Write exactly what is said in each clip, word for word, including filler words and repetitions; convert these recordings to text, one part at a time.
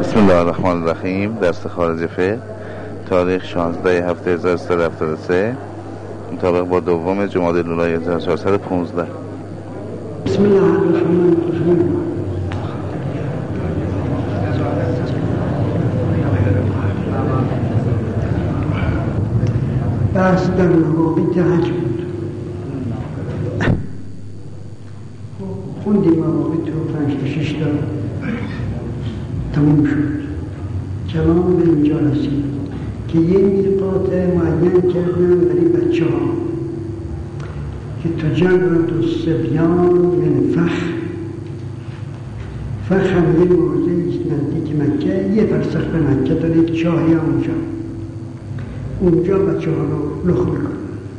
بسم الله الرحمن الرحیم. درس خارج فقه، تاریخ شانزده هفته هزار و سیصد و هفتاد و سه مطابق با دوم جمادی الاولی هزار و چهارصد و پانزده. بسم الله الرحمن الرحیم. بحث در مواقیت حج بود. خوندیم مواقیت رو پنج تا شش تا تموم شد. کلام به اینجا رسید که یه میقات معین کردن برای بچه ها که تجرد الصبیان من فخ. فخ هم یه موضعی است نزدیک مکه، یه فرسخ به مکه داره، یک چاهی هم اونجا اونجا بچه ها رو لخ میکنن.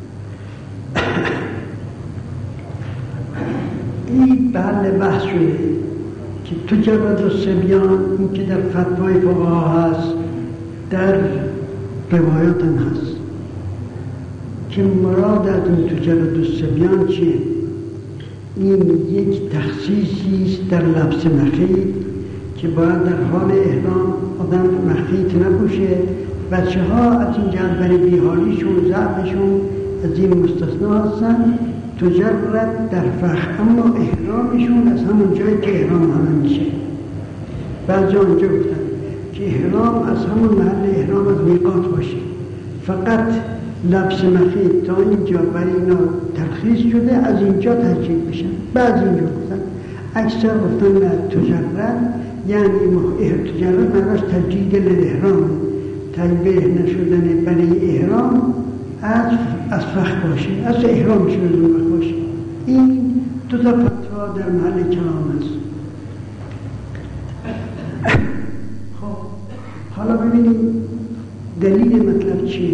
این بحل بحث شده که تجرد الصبیان، این که در فتوای فقها هست، در روایات هم هست که مراد از این تجرد الصبیان چیه؟ این یک تخصیصی است در لبس مخیط که باید در حال احرام آدم مخیط نپوشه. بچه ها از این جهت برای بیحالیشون ضعفشون از این مستثنا هستن. تجرد در فخ، اما احرامشون از همون جایی که احرام همه میشه. بعضی آنجا گفتن که احرام از همون محل احرام از میقات باشه، فقط لبس مخیط تا اینجا برای اینا ترخیص شده، از اینجا تجدید بشن. بعضی اینجا گفتن، اکثر گفتن نه، تجرد یعنی تجرد معناش تجدید للاحرام، تنبیه نشدن برای احرام از از فخ باشه، از احرامشون از اون وقت باشه. این دو تا فتوا در محل کلام است. خب حالا ببینیم دلیل مطلب چیه.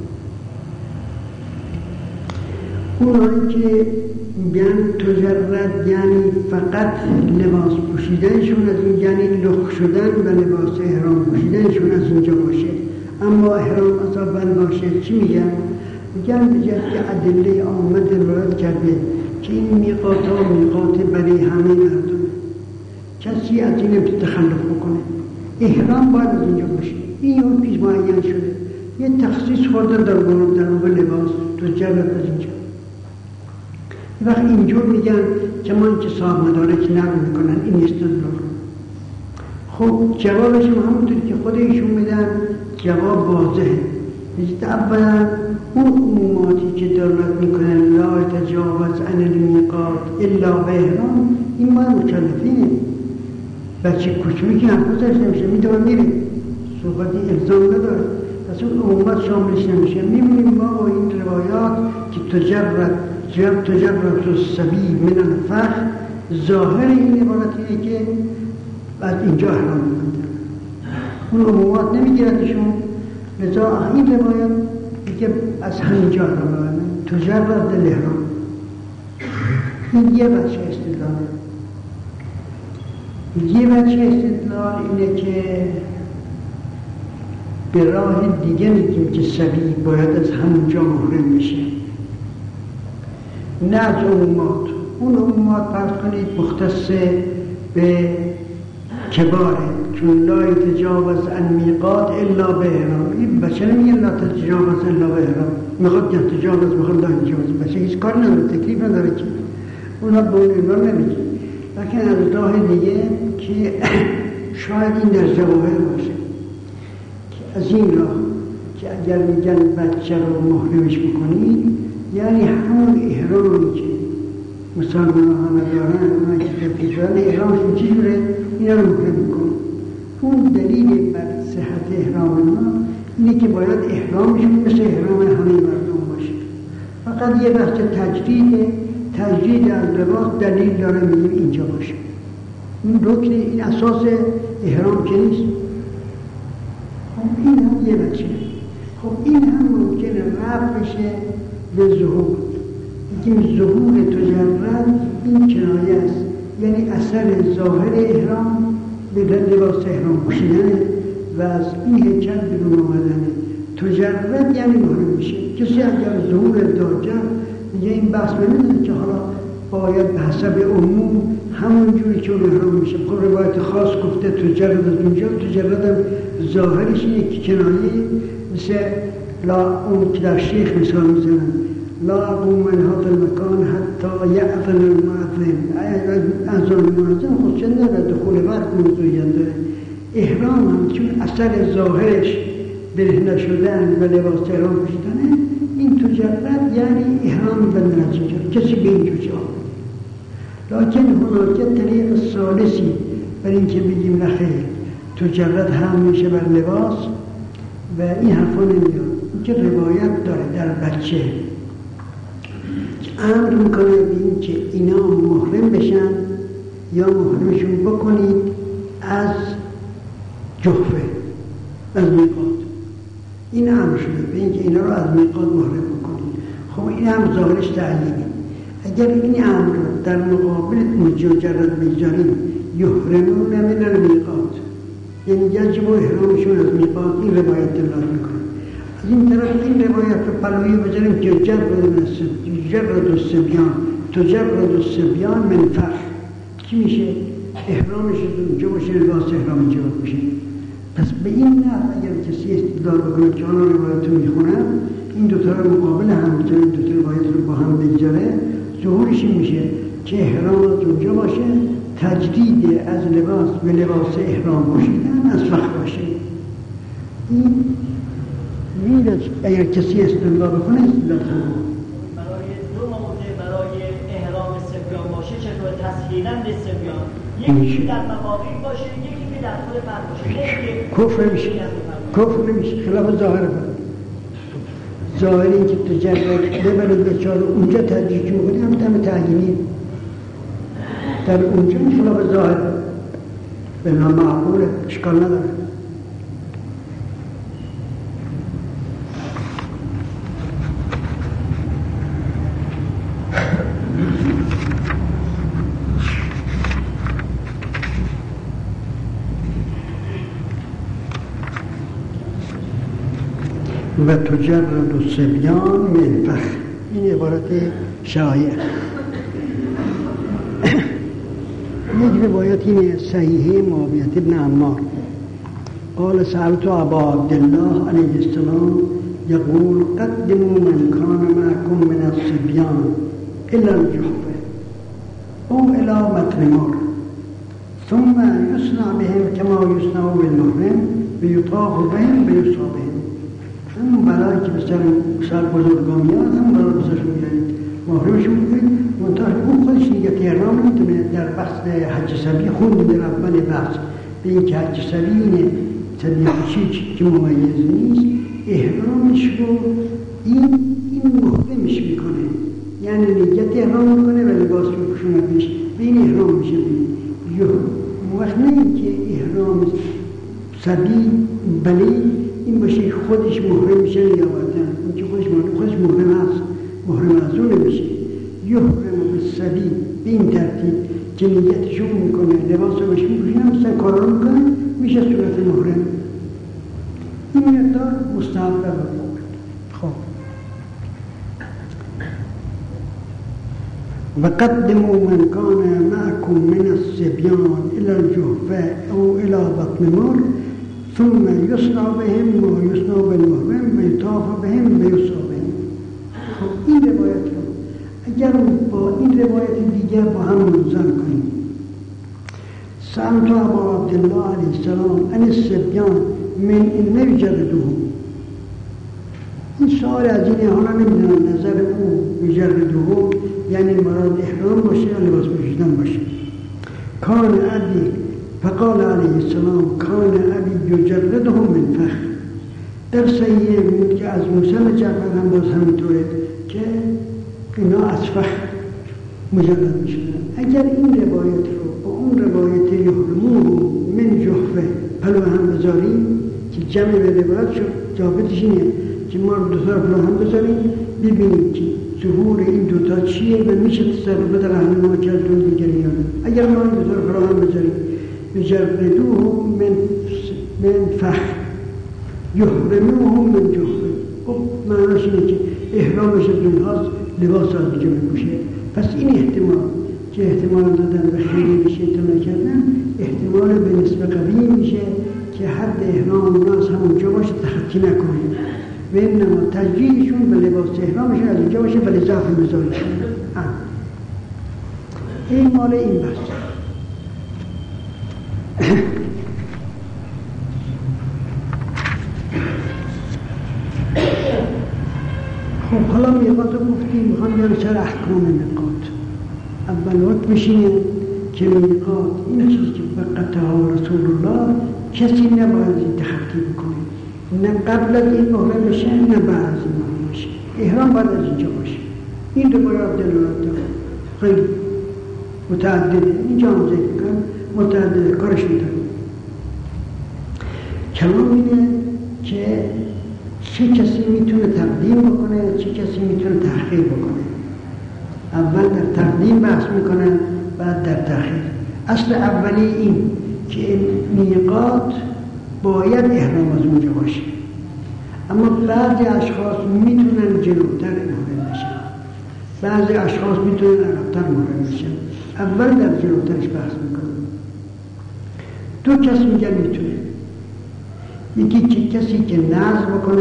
اونایی که میگن تجرد یعنی فقط لباس پوشیدنشون از این، یعنی لخ شدن و لباس احرام پوشیدنشون از اینجا باشه، اما احرام از اول باشه. چی میگن؟ میگن به جهت که ادله آمد روایت کرده که این میقات ها میقات برای همه مردم، کسی از این تخلف بکنه. احرام باید از اینجا باشه. این اون پیش معین شده، یه تخصیص خورده در در لباس تجرد از اینجا. وقت اینجور میگن که من که صاحب مدارک نقل میکنن این استدلال. خب جوابش همونطور که خود ایشون میدن جواب واضحه. اولا اون عموماتی که دارد میکنن لا تجاوز عن المیقات الا به احرام، این ما مکلفینه. بچه کوچولی که حرفش نمیشه میدونه میره، صحبتی الزام نداره، پس اون عمومات شاملش نمیشه. میبینیم ما با این روایات که تجرد تجرد الصبی من الفخ، ظاهر این عبارتیه که از اینجا احرام میکنن، اون عمومات نمیگیردشون. لذا این روایت که از همینجا احرام میکنن، تجرد الاحرام. این یه بچه استدلاله. یه بچه استدلال اینه که به راه دیگه میگیم که صبی باید از همونجا محرم میشه، نه از عمومات. اون عمومات فرض کنید مختص به کباره، چون لا تجاوز عن میقات الا به احرام. این بچه نمیگه لا تجاوز الا به احرام، میخواد که تجاوز میخواد لا تجاوز، بچه هیچ کار نداره، تکلیف نداره که اونا به اون ایمان نمیگه. لیکن از راه دیگه که شاید این در جواهر باشه که از این راه که اگر میگن بچه رو محرمش بکنید، یعنی همون احرامی که مسلمان همه دارن، اونایی که تبکیش دارن احرامشون چی جوره اینا رو محرم میکنن. اون دلیل بر صحت احرام ما اینه که باید احرامشون مثل احرام همه مردم باشه. فقط یه بحث تجدید تجدید از لباس دلیل داره میگیم اینجا باشه. این رکن، این اساس احرام که نیست. خب این هم یه بچه. خب این هم ممکنه رفع بشه به ظهور. این ظهور تجرد این کنایه است، یعنی اثر ظاهر احرام به لباس احرام پوشیدنه و از این هیکل بیرون آمدنه. تجرد یعنی محرم میشه. کسی اگر ظهور دار کرد میگه این بحث نمیدونه که حالا باید به حسب عموم همون جوری که اون احرام میشه. خب روایت خاص گفته تجرد از اونجا، تجرد هم ظاهرش اینه که کنایه مثل لا اون که در شیخ مثال میزنن لا اقوم من هذا المکان حتی یأذن المؤذن، از آن مؤذن خودش نداره دخول وقت موضوعیت داره. احرام هم چون اثر ظاهرش برهنه شدن و لباس احرام پوشیدنه، این تجرد یعنی احرام بندن از اینجا کسی به اینجا جا. لکن هناک طریق ثالثی بر این که بگیم نخیر تجرد هم میشه بر لباس و این حرفا نمیاد. این که روایت داره در بچه که امر میکنه به این که اینا محرم بشن یا محرمشون بکنید از جحفه، از میقات. این امر شده به این که اینا رو از میقات محرم بکنید. خب این هم ظاهرش تعیینی. اگر این امر در مقابل مجرد بگذاریم یحرمون من المیقات، یعنی یجب احرامشون از میقات، این روایت دلالت میکنه. از این طرف این روایت رو پلوی بذاریم که جرد الصبیان تجرد الصبیان من فخ، چی میشه؟ احرامش اونجا باشه، لباس احرام اینجا باشه. پس به این نحو اگر کسی استدلال بکنه که آنها روایت رو میخونن این دوتا رو مقابل هم میتونه این دوتا روایت رو با هم بگذاره، ظهورش میشه که احرام از اونجا باشه، تجدید از لباس به لباس احرام باشیدن از فخ باشه. این میره اگر کسی استدلال بکنه استدلال کنه. برای دو موضع برای احرام صبیان باشه چطور تسهیلاً به صبیان، یکی در مقابل باشه یکی که در خود فرد باشه. کفر میشه، کفر نمیشه، خلاف ظاهر فرد. ظاهر این که تجرد ببرد بچاره اونجا تدریج میکنی هم دم تعیینی در اونجا خلاف ظاهر به نامعقوله، اشکال نداره. و تجرد الصبیان من فخ، این عبارت شایع. یک روایت اینه صحیحه معاویه بن عمار قال سألت ابا عبدالله علیه السلام یقول قدموا من کان معکم من الصبیان الى الجحفه او الى مطرمار ثم یصنع بهم کما یصنع بالمحرم بیطاف بهم بیصا بهم. همون برای که بسر سر بزرگامی ها همون برای بسرشون میدنید محرمشون بکنید. منطقه اون خودش نیت احرام میتونه در بحث حج سبی خوندیم در اول بحث به این که حج سبی اینه طبیعی که ممیز نیست، احرامش رو این این محرمش میکنه، یعنی نیت احرام میکنه و لباس رو پوشونه بهش به این احرام میشه. یا وقت نه که احرام سبی بلی این باشه خودش محرم میشه یا بعدن اون که خودش محرم خودش محرم هست، محرم از اون نمیشه. یحرم بالصبی به این ترتیب که نیتشون میکنه لباس رو بهش میپوشونه مثلا کارا رو میکنه میشه صورت محرم. این مقدار مستحب رو بود. خب و قدموا من کان معکم من الصبیان الى الجحفه او الى بطن مار ثم یصنع بهم و یصنع بالمحرم بیطاف بهم بیصا بهم. خب این روایت رو اگر با این روایت دیگر با هم منظم کنیم، سألت ابا عبدالله علیه السلام عن الصبیان من این نجردهم، این سؤال از این حالا نمیدونم نظر او نجردهم یعنی مراد احرام باشه یا لباس پوشیدن باشه. کان ابی فقال علیه السلام کان ابی یجردهم من فخ. در صحیح بود که از موسی جعفر هم باز همینطوره که اینا از فخ مجرد میشدن. اگر این روایت رو با اون روایت یحرمون من جحفه پلو هم بذاریم که جمع به روایت شد، ثابتش اینه که ما دو تا پلو هم بذاریم ببینیم که ظهور این دوتا چیه و میشه تصرف در اهل ما که از دون دیگری یادن. اگر ما این دوتا پلو هم بذاریم یجردوهم من من فخ یحرموهم من جحفه، خب معناش اینه که احرامش دون هاست لباس از دیگه میپوشه. پس این احتمال که احتمال دادن به خیلی میشه اطلاع کردن احتمال به نسبت قوی میشه که حد احرام اوناس همونجا باشه تخطی نکنیم و اینما تجریحشون به لباس احرامشون از اونجا باشه به اضافه مزاجشون. این مال این بحث. خب حالا میقات رو گفتیم میخوام بیان سر احکام میقات. اول وقت میشینه که میقات این چیزی که وقتها رسول الله کسی نباید این تخطی بکنه، نه قبل از این محرم بشه نه بعد از این محرم بشه. احرام باید از اینجا باشه. این دو باید دلالت داره خیلی متعدده. اینجا هم ذکر کن متعدده کارش میتونه. کلام اینه که چه کسی میتونه تقدیم بکنه چه کسی میتونه تأخیر بکنه. اول در تقدیم بحث میکنه بعد در تأخیر. اصل اولی این که میقات باید احرام از اونجا باشه، اما بعضی اشخاص میتونن جلوتر محرم بشن، بعضی اشخاص میتونن عقب‌تر محرم بشن. اول در جلوترش بحث میکنه. دو کس میگن میتونه. یکی که کسی که نذر بکنه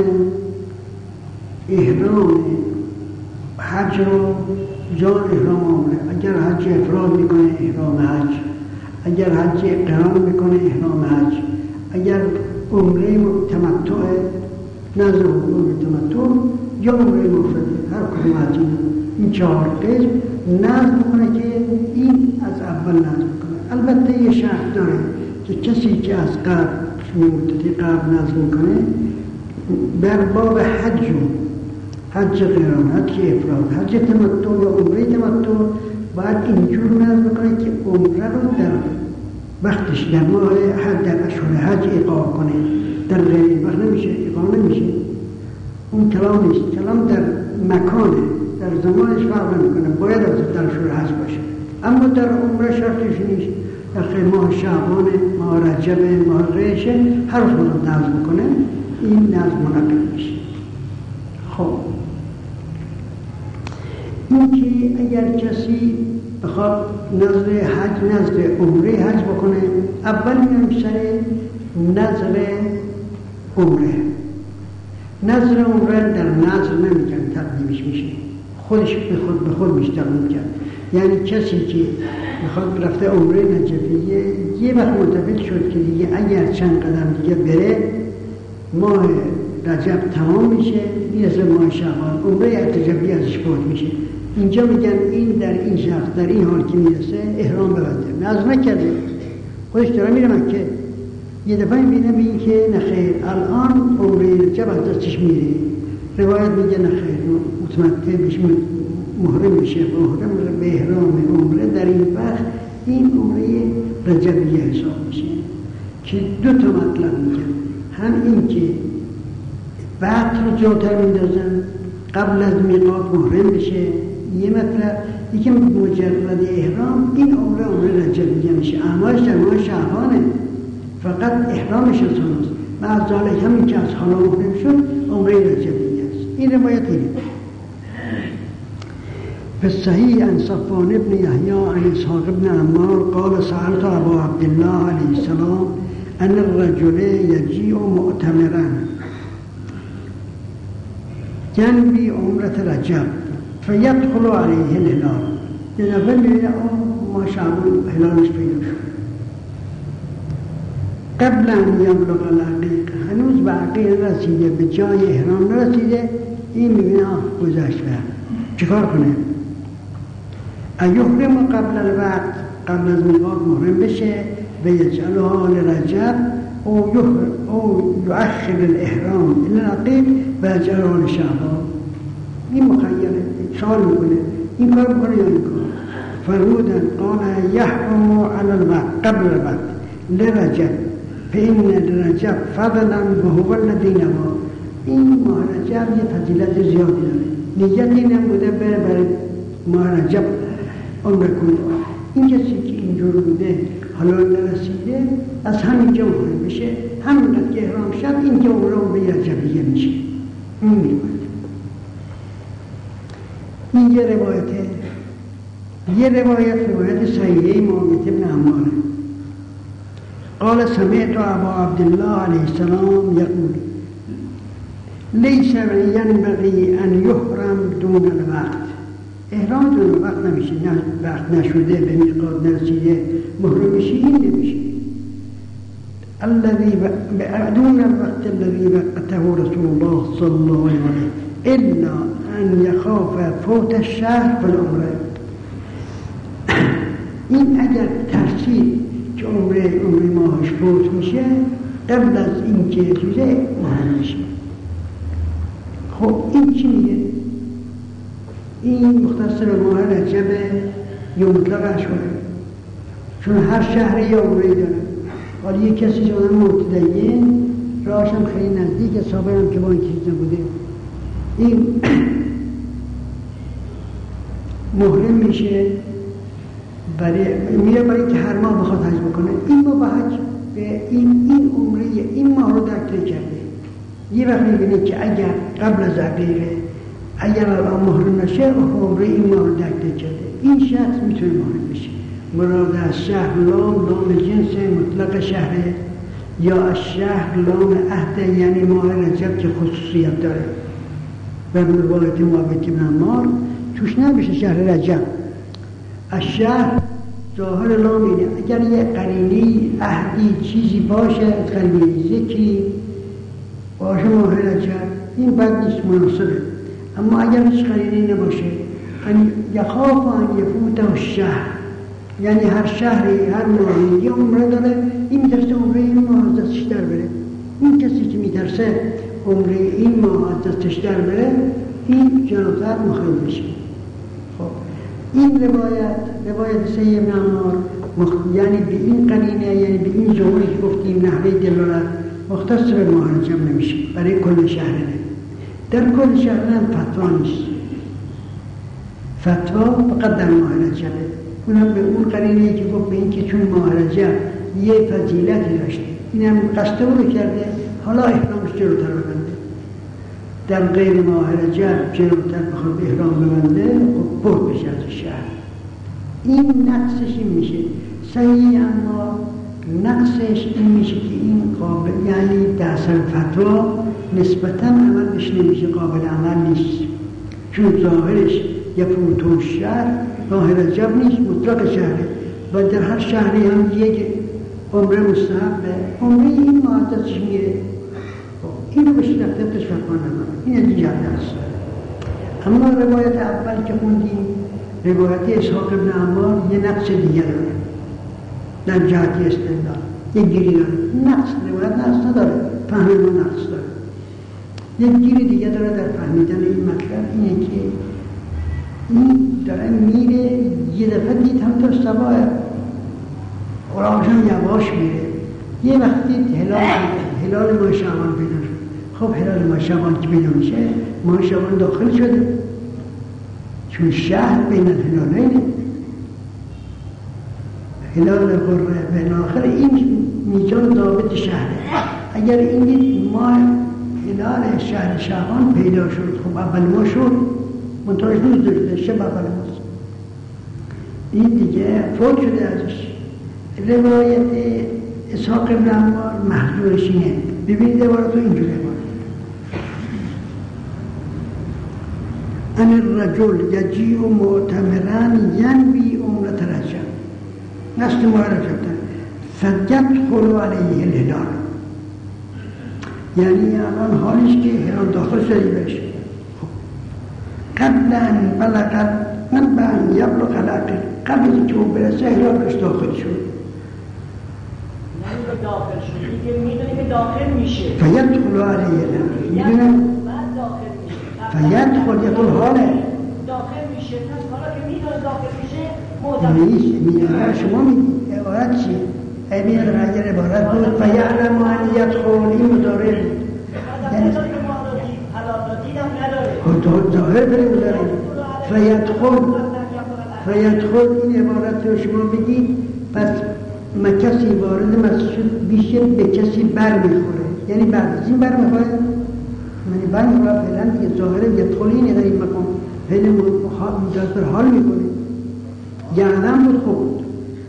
احرام حج رو جان احرام عمره، اگر حج افراد میکنه احرام حج، اگر حج قران میکنه احرام حج، اگر عمره تمتع نذر عمره تمتع یا عمره مفرده هر کدوم از این چهار قسم نذر بکنه که این از اول نذر بکنه. البته یه شرط داره که کسی که از قبل مدتی قبل نذر میکنه در باب حج حج قران، حج افراد، حج تمتع یا عمره تمتع باید اینجور نذر بکنه که عمره رو در وقتش در ماه حج در اشهر حج ایقاع کنه، در غیر وقت نمیشه ایقاع نمیشه. اون کلام نیست، کلام در مکانه، در زمانش فرق نمیکنه، باید از در اشهر حج باشه. اما در عمره شرطش نیست، در خیلی ماه شعبانه، ماه رجبه، ماه ریشه هر وقت باید نذر بکنه، این نذر منعقد میشه. خب این که اگر کسی بخواد نظر حج نظر عمره حج بکنه، اول میرم سر نظر عمره. نظر عمره در نظر نمیگن تقدیمش میشه، خودش به خود به خود میشه تقدیم کرد. یعنی کسی که بخواد رفته عمره نجفیه یه وقت متوجه شد که دیگه اگر چند قدم دیگه بره ماه رجب تمام میشه، میرسه ماه شعبان، عمره اعتجابی ازش فوت میشه. اینجا میگن این در این شخص در این حال که میرسه احرام ببنده، نذر نکرده، خودش داره میره مکه، یه دفعه میبینه به این که نخیر الان عمره رجب از دستش میره. روایت میگه نخیر متمتع بشه، محرم میشه، محرم به احرام عمره در این وقت این عمره رجبیه حساب میشه. که دو تا مطلب میگن، هم این که وقت رو جلوتر میندازن قبل از میقات محرم بشه، یه مطلب یکی مجرد احرام این عمره عمره رجبیه میشه، اعمالش در ماه شعبانه، فقط احرامش از هنوز بعد ذالک همین که از حالا محرم شد عمره رجبیه است. این روایت اینه. في الصحيح عن صفوان بن يحيى عن إسحاق بن عمار قال سألت أبا عبد الله عليه السلام أن الرجل يجيء مؤتمرا جنبي عمرة رجب فيدخل عليه الهلال، ينفل ما شعبه هلالش پیدا شد قبل أن يبلغ العقيق، هنوز به عقیق رسیده، به جای احرام نرسیده، این میبینه گذشت بر چکار کنه؟ ایحرم قبل الوقت، قبل از میقات محرم بشه و یجعلها لرجب او او یؤخر الاحرام الى العقیق و یجعلها لشعبان. این مخیره، سوال میکنه این کار بکنه یا این کار؟ فرمودن قال یحرم علی الوقت قبل الوقت لرجب فإن لرجب فضلا وهو الذي نوى. این ماه رجب یه فضیلت زیادی داره، نیت اینم بوده بره برای ماه رجب عمره کنه. این کسی که اینجور بوده حالا نرسیده از همینجا محرم بشه، همینقدر که احرام شد اینجا عمره عمره رجبیه میشه. این روایت این یه روایته. یه روایت روایت صحیحه معاویة بن عمار قال سمعت ابا عبدالله علیه السلام یقول لیس ینبغی ان یحرم دون الوقت. احرام دون الوقت نمیشه، نه وقت نشده به میقات نرسیده محرم میشه، این نمیشه. الذي دون الوقت الذي وقته رسول الله صلی الله علیه و الا ان یخاف فوت الشهر فالعمره. این اگر ترسید که عمره عمره ماهش فوت میشه قبل از این که چیزه محرم میشه. خب این چی میگه؟ این مختص به ماه رجب یا مطلق شده، چون هر شهر یا عمره داره. حالا یک کسی شده مرتدین راهش هم خیلی نزدیک، سابق هم که با این چیز نبوده، این محرم میشه، برای میره برای که هر ماه بخواد حج بکنه. این ما با حج به این این عمره این ماه رو درک کرده. یه وقت میبینه که اگر قبل از عقیقه اگر الان محرم نشه عمره این ماه رو درک کرده، این شخص میتونه محرم بشه. مراد از شهر لام لام جنس مطلق شهره، یا از شهر لام عهد یعنی ماه رجب که خصوصیت داره و روایت معاویة بن عمار توش نمیشه شهر رجب. از شهر ظاهر لام اینه، اگر یه قرینی عهدی چیزی باشه، قرینی ذکری باشه ماه رجب، این بد نیست، مناسبه. اما اگر هیچ قرینی نباشه، یخاف ان یفوته الشهر، یعنی هر شهری هر ماهی یه عمره داره، این میترسه عمره این ماه از دستش در بره. این کسی که میترسه عمره این ماه از دستش در بره، این جلوتر مخیل میشه. خب این روایت روایت صحیح ابن عمار مخ... یعنی به این قرینه، یعنی به این ظهوری که گفتیم نحوه دلالت مختص به ماه رجب نمیشه، برای کل شهره. در کل شهره هم فتوا نیست، فتوا فقط در ماه رجبه. اونم به اون قرینه که گفت به این که چون ماه رجب یه فضیلتی داشته، اینم قصد رو کرده، حالا احرامش جلوتر ببنده. در غیر ماه رجب جلوتر بخواد احرام ببنده، خب برد بشه از شهر. این نقصش این میشه صحیح، اما نقصش این میشه که این قابل، یعنی در اثر فتوا نسبتاً عملش نمیشه، قابل عمل نیست، چون ظاهرش یفوت الشهر ماه رجب نیست، مطلق شهره و در هر شهری هم یک عمره مستحبه، عمره این ماه دستش میره. اینو به شدتش فتوا نداره، این از این جهت است. اما روایت اول که خوندیم، روایت اسحاق ابن عمار یه نقص دیگه داره در جهت استدلال، یک گیری داره. نقص روایت نقص نداره، فهم ما نقص داره. یک گیری دیگه داره در فهمیدن این مطلب، اینه که این داره میره، یه دفعه دید هم تا سباه قرآنشان یواش میره، یه وقتی هلال هلال ماه شعبان پیدا شد. خب هلال ماه شعبان که پیدا میشه، ماه شعبان داخل شده، چون شهر بین الهلالین، هلال قره بین آخر، این میزان ضابط شهره. اگر این ماه هلال شهر شعبان پیدا شد، خب اول ماه شد، منطقه روز داشته، شب اول ماست، این دیگه فوت شده ازش. روایت اسحاق ابن عمار محضورش اینه. ببینید عبارت رو اینجور عبارت: ان الرجل یجیء معتمرا ینوی عمرة رجب، قصد ماه رجب داره، فیدخل علیه الهلال، یعنی الان حالش که هلال داخل شده بشه، قبل ان بلغ قبل ان یبلغ العقیق، قبل از که او برسه هلالش داخل شد. داخل شدی که میدونی که داخل میشه، فیدخل علیه الهلال، میدونم بعد داخل میشه، فیدخل یقول حاله داخل میشه، پس حالا که میدونه داخل میشه معتبر نیست. میدونم شما میدید عبارت چیه؟ ای میدونم اگر عبارت بود فیعلم ان یدخل، این مضارع بود، یعنی حلالاتید هم نداره، خود ظاهر بری مضارع فیدخل فیدخل، این عبارت رو شما بگید، پس ما کسی وارد مسجد بیشه به کسی بر میخوره، یعنی بعد از این بر میخوره، یعنی بر میخوره فعلا دیگه ظاهره یدخل اینه در این مقام، فعلا مجاز بر حال میکنه، گردن بود خوب بود.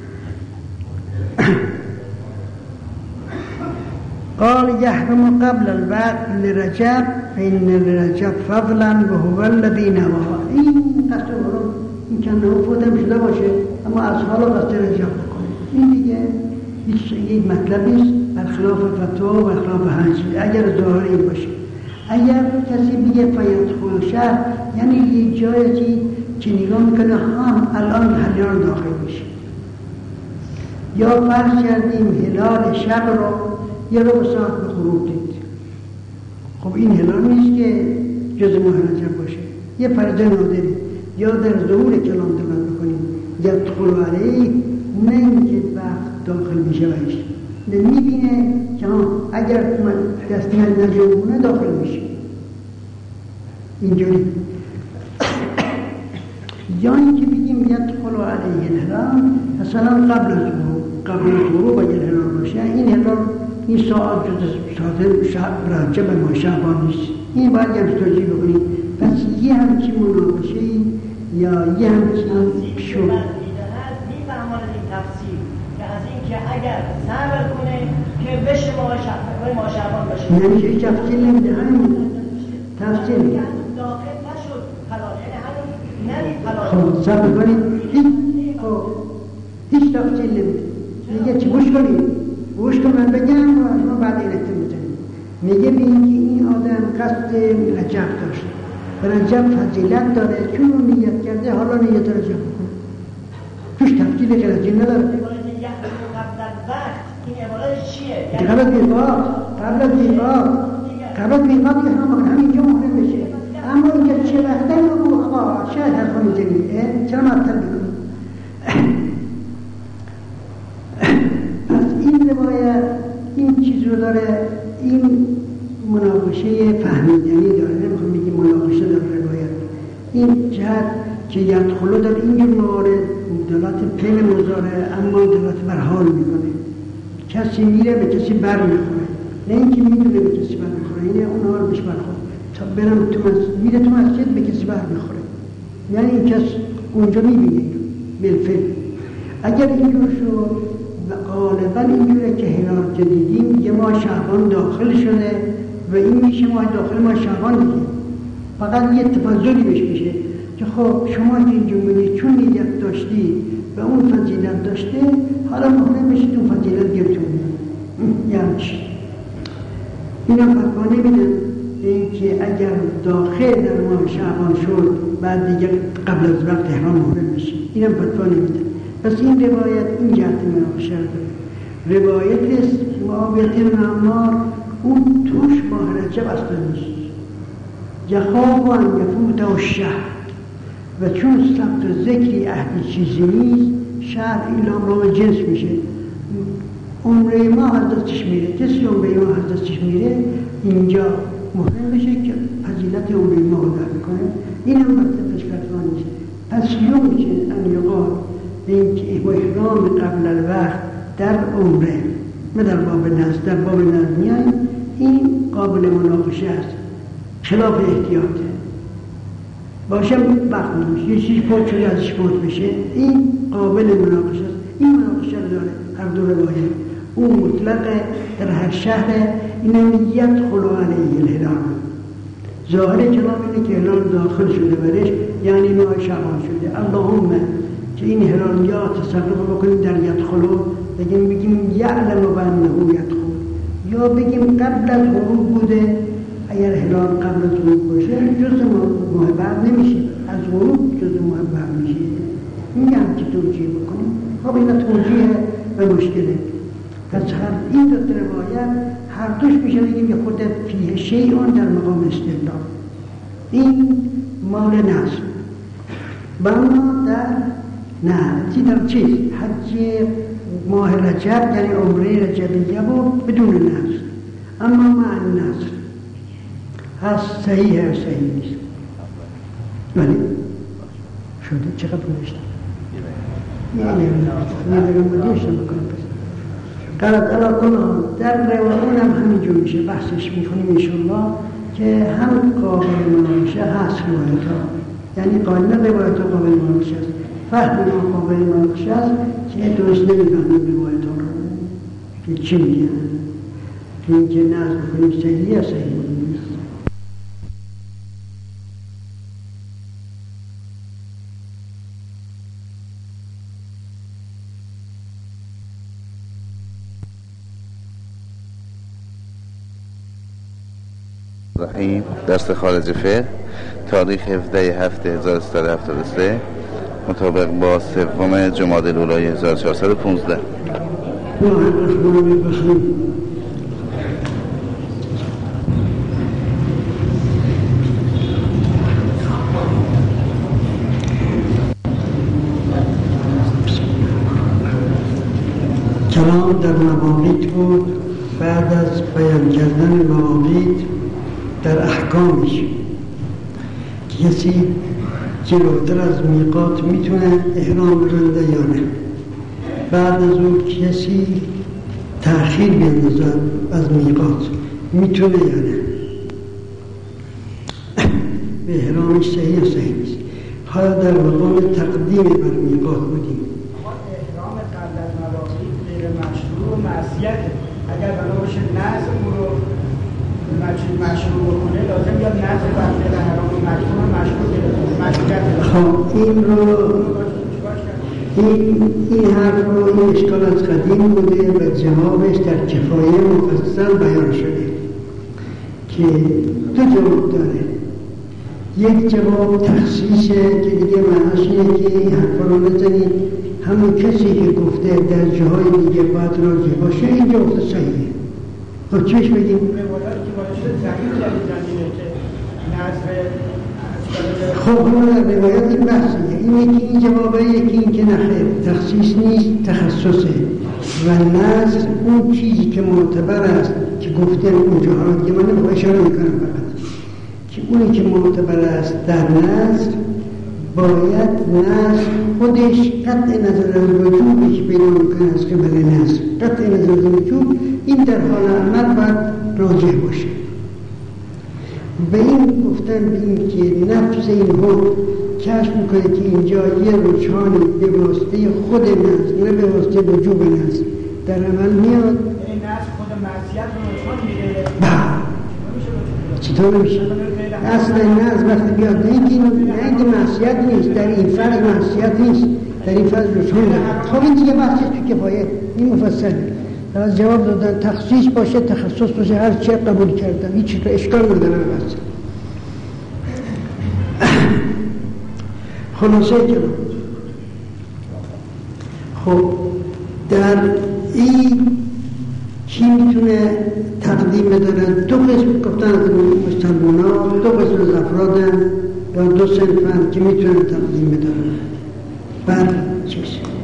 قال يحرم قبل الوقت لرجب فإن لرجب فضلا وهو الذي نوى. این قصد رو این چند نوع فوتم شده باشه اما از حالا قصد رجب بکنه. این دیگه هیچ یک مطلبی است برخلاف فتوا و برخلاف حنفی اگر ظاهری باشه. اگر کسی بگه فیدخل شهر یعنی یک جایی که نگاه میکنه هم الان هلال داخل میشه یا فرض کردیم هلال شب رو یه رو ساعت به غروب دید. خب این هلال نیست که جز ماه رجب باشه، یه فرض نادری یا در ظهور کلام دقت بکنیم یدخل علیه نه اینکه وقت داخل میشه بهش میبینه که اگر دستی نجومونه داخل میشه اینجوری. یا اینکه بگیم یدخل علیه الهلال مثلا قبل از غروب قبل از غروب اگر هلال باشه این هلال این ساعت جز ساعت شب رجب ما شعبان نیست. این باید یه توجیه بکنیم. پس یه همچی مناقشه یا یه همچی شو میفهمان این تفسیر که از این که اگر صبر کنه که بشه ما شعبان ما شعبان باشه یعنی هیچ تفسیر نمیده همین تفسیر داخل نشد حلال یعنی همین نمید حلال. خب صبر کنید هیچ هیچ تفسیر نمیده. میگه چی گوش کنید گوش کن من بگم و شما بعد این اتم بزنید. میگه به اینکه این آدم قصد رجب داشت و رجب فضیلت داره چون اون نیت کرده حالا نیت رجب بکنه توش تفصیل غیر از این نداره. این عبارت چیه؟ قبل از میقات قبل از میقات قبل از میقات احرام بکنه همینجا محرم بشه. اما اینجا چه وقته رو آقا شاید حرفا میزنی چرا معطل میکنی؟ این روایت این چیز رو داره این مناقشه فهمیدنی داره نمیخوام بگیم مناقشه داره روایت این جهت که یدخلو داره اینجور موارد دلالت پیل مضارع اما دلالت بر حال میکنه. کسی میره به کسی بر میخوره نه اینکه میدونه به کسی بر میخوره اینه اون حال بهش برخوره تا برم تو مسجد میره تو مسجد به کسی بر میخوره یعنی این کس اونجا میبینه بالفعل. اگر اینجور شد و غالبا اینجوره که هلال که دیدیم یه ماه شعبان داخل شده و این میشه ماه داخل ماه شعبان دیگه فقط یه تفضلی بهش میشه که خب شما که اینجا میدید چون نیت داشتی و اون فضیلت داشته حالا محرم بشید اون فضیلت گرتون یعنی چی؟ اینا فتوا نمیدن اینکه اگر داخل در ماه شعبان شد بعد دیگه قبل از وقت احرام محرم بشید اینا فتوا نمیدن. پس این روایت این جهت مناقشه داره. روایت معاویه بن عمار اون توش ماه رجب اصلا نیست. یخاف ان یفوت الشهر و چون ثبت ذکری عهدی چیزی نیست شهر این لامرام جنس میشه. عمره ما از دستش میره کسی عمره ما از دستش میره اینجا محرم بشه که فضیلت عمره ما رو در میکنه. این هم مطلبش فتوا نیست. پس یمکن ان یقال اینکه با احرام قبل الوقت در عمره ما در باب نزد در باب نزد میاییم این قابل مناقشه است خلاف احتیاطه باشه وقت نمیشه یه چیز پاک شده ازش فوت بشه این قابل مناقشه است. این مناقشه رو داره هر دو روایت اون مطلقه در هر شهر این نیت خلو علیه الهلال ظاهر کلام اینه که هلال داخل شده برش یعنی ماه شعبان شده. اللهم که این هلال یا تصرف بکنیم در یدخلو بگیم بگیم یعلم و انه یدخل یا بگیم قبل از غروب بوده. اگر هلال قبل از غروب باشه جز ماه بعد نمیشه از غروب جز ماه بعد میشه. میگم که توجیه بکنیم خب اینا توجیه و مشکله. پس هر این دو روایت هر دوش میشه بگیم یه خود فیه شیعون در مقام استدلال این مال نصب و اما در نه چی در چیز حج ماه رجب یعنی عمره رجبیه بود بدون نصر اما مع نصر هست صحیح و صحیح نیست. ولی شده چقدر نوشتم یعنی ندارم مدیشتم بکنم قرد علا کنم در روایون هم همینجور میشه بحثش میکنیم انشالله که هم قابل مناقشه هست روایت ها یعنی قانون روایت ها قابل مناقشه هست. فهم قابل مناقشه است که درست نمی‌فهمم روایت ها رو که چی میگن، که اینکه نظر کنیم صحیح یا صحیح نیست. رحیم درس خارج فقه تاریخ هفده هفته هزار و سیصد و هفتاد و سه مطابق با سوم جمادی الاولی هزار و چهارصد و پانزده. کلام در مواقیت بود. بعد از بیان کردن مواقیت در احکامش کسی جلوتر از میقات میتونه احرام ببنده یا نه، بعد از اون کسی تأخیر بندازه از میقات میتونه یا نه، به احرامش صحیح یا صحیح نیست. حالا در مقام تقدیم بر میقات بودیم. احرام قبل از مواقیت غیر مشروع و معصیته. اگر بنا باشه نظر او رو مشروع بکنه لازم یا نظر وقتی احرام مشروع مشروع مشروعیت. خب این رو این این حرف رو این اشکال از قدیم بوده و جوابش در کفایه مفصل بیان شده که دو جواب داره. یک جواب تخصیصه که دیگه معناش اینه که این حرف رو بزنید همون کسی که گفته در جاهای دیگه باید راجع باشه اینجا گفته صحیحه. خب چیش بگیم؟ خب اون در روایت این بحثیه، اینه که این جوابه، یکی این که نخیر تخصیص نیست تخصصه و نظر اون چیزی که معتبر است که گفته اونجا ها دیگه من نمیخواه اشاره میکنم فقط که اونی که معتبر است در نظر باید نظر خودش قطع نظر از وجوبی که پیدا میکنه از قبل نظر قطع نظر از وجوب این در حال عمل باید راجع باشه. به این گفتن به این که نفس این حکم کشف میکنه که اینجا یه رجحانی به واسطه خود نظر نه به واسطه وجوب نظر در عمل میاد. این نظر خود معصیت رو رجحان میده. بله چطور نمیشه؟ اصلا نظر وقتی بیاد نه اینکه معصیت نیست، در این فرض معصیت نیست، در این فرض رجحان داره. خب این دیگه بحثش تو کفایه این مفصله. از جواب دادن تخصیص باشه تخصص باشه هر چه قبول کردن هیچ تو اشکال نداره. بس خلاصه کلام خب در این کی میتونه تقدیم بداره؟ دو قسم گفتن از مسلمان ها، دو قسم از افرادن یا دو صنفن که میتونه تقدیم بداره بر چیز